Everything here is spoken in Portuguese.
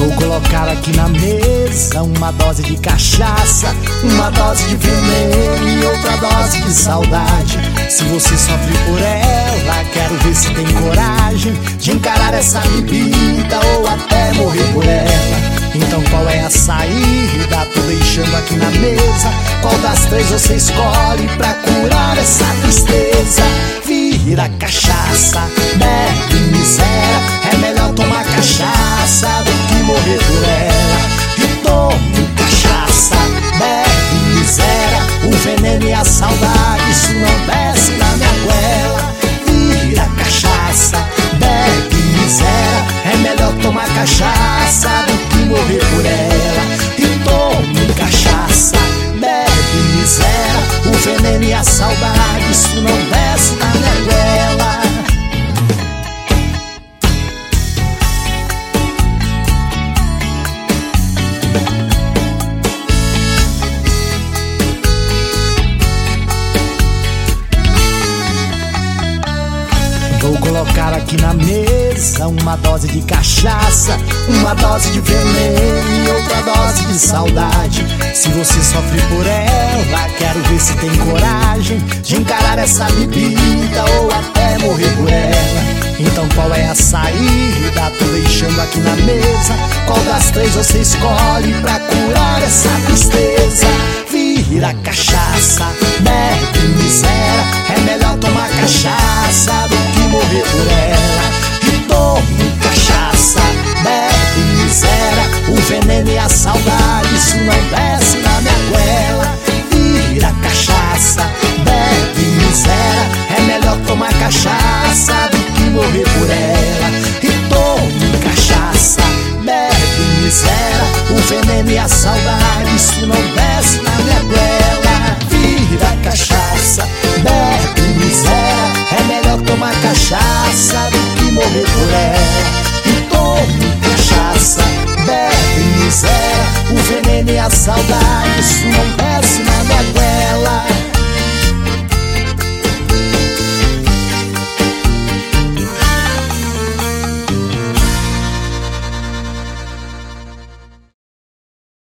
Vou colocar aqui na mesa uma dose de cachaça, uma dose de veneno e outra dose de saudade. Se você sofre por ela, quero ver se tem coragem de encarar essa bebida ou até morrer por ela. Então qual é a saída? Tô deixando aqui na mesa. Qual das três você escolhe pra curar essa tristeza? Vira cachaça, bebe miséria. É melhor tomar cachaça do que morrer por ela. E tome cachaça, bebe miséria. O veneno e a saudade, isso não desce na minha goela. Vira cachaça, bebe miséria. É melhor tomar cachaça do que morrer por ela. E tome cachaça, bebe miséria. O veneno e a saudade, isso não desce na minha goela. Vou colocar aqui na mesa uma dose de cachaça, uma dose de veneno e outra dose de saudade. Se você sofre por ela, quero ver se tem coragem de encarar essa bebida ou até morrer por ela. Então qual é a saída? Tô deixando aqui na mesa. Qual das três você escolhe pra curar essa tristeza? Vira cachaça, bebe miséria. É melhor tomar cachaça do que morrer por ela. E tome cachaça, bebe miséria. O veneno e a saudade, isso não desce na minha goela. Vira cachaça, bebe miséria. É melhor tomar cachaça do que morrer por ela. E tome cachaça, bebe miséria. O veneno e a saudade,